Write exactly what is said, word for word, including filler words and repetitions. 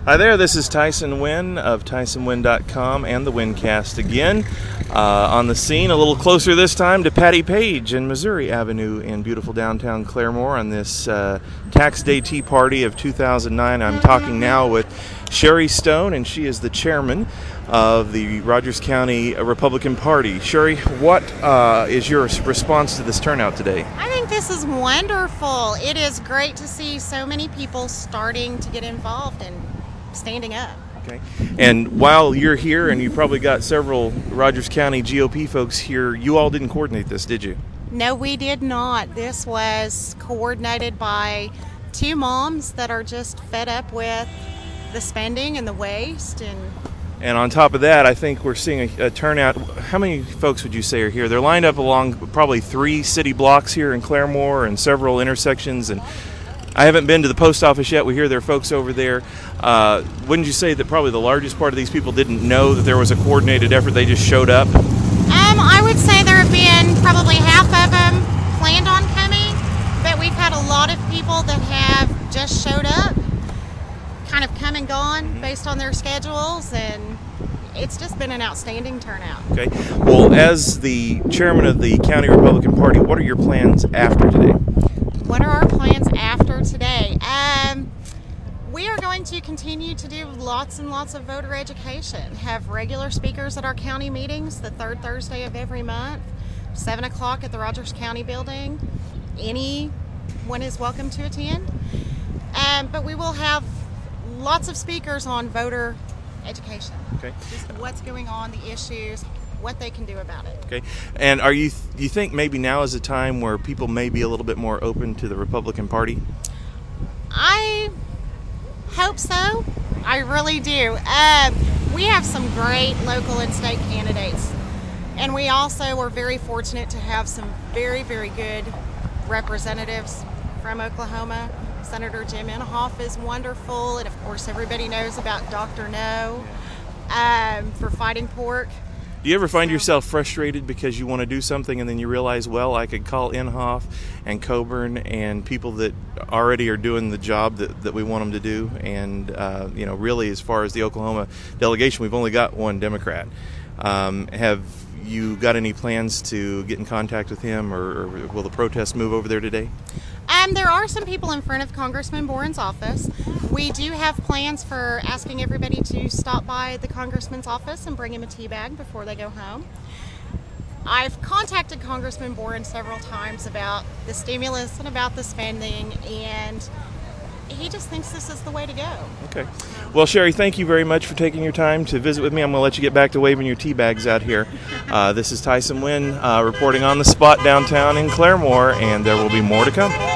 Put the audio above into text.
Hi there, this is Tyson Wynn of Tyson Wynn dot com and the Wyncast again. Uh, on the scene, a little closer this time to Patty Page and Missouri Avenue in beautiful downtown Claremore on this uh, Tax Day Tea Party of two thousand nine. I'm talking now with Sherry Stone, and she is the chairman of the Rogers County Republican Party. Sherry, what uh, is your response to this turnout today? I think this is wonderful. It is great to see so many people starting to get involved and standing up. Okay. And while you're here, and you probably got several Rogers County G O P folks here, you all didn't coordinate this, did you? No, we did not. This was coordinated by two moms that are just fed up with the spending and the waste. And And on top of that, I think we're seeing a, a turnout. How many folks would you say are here? They're lined up along probably three city blocks here in Claremore and several intersections. And I haven't been to the post office yet. We hear there are folks over there. Uh, wouldn't you say that probably the largest part of these people didn't know that there was a coordinated effort? They just showed up? Um, I would say there have been probably half of them planned on coming, but we've had a lot of people that have just showed up, kind of come and gone mm-hmm. based on their schedules, and it's just been an outstanding turnout. Okay. Well, as the chairman of the County Republican Party, what are your plans after today? What are our plans after today? Um, we are going to continue to do lots and lots of voter education, have regular speakers at our county meetings the third Thursday of every month, seven o'clock at the Rogers County building. Anyone is welcome to attend. Um, but we will have lots of speakers on voter education. Okay. Just what's going on, the issues, what they can do about it. Okay. And are you, do you think maybe now is a time where people may be a little bit more open to the Republican Party? I hope so. I really do. Uh, we have some great local and state candidates. And we also are very fortunate to have some very, very good representatives from Oklahoma. Senator Jim Inhofe is wonderful. And of course, everybody knows about Doctor No um, for fighting pork. Do you ever find yourself frustrated because you want to do something and then you realize, well, I could call Inhofe and Coburn and people that already are doing the job that, that we want them to do? And, uh, you know, really, as far as the Oklahoma delegation, we've only got one Democrat. Um, have you got any plans to get in contact with him, or, or will the protests move over there today? Um, there are some people in front of Congressman Boren's office. We do have plans for asking everybody to stop by the congressman's office and bring him a tea bag before they go home. I've contacted Congressman Boren several times about the stimulus and about the spending, and he just thinks this is the way to go. Okay. Well, Sherry, thank you very much for taking your time to visit with me. I'm going to let you get back to waving your tea bags out here. Uh, this is Tyson Wynn uh, reporting on the spot downtown in Claremore, and there will be more to come.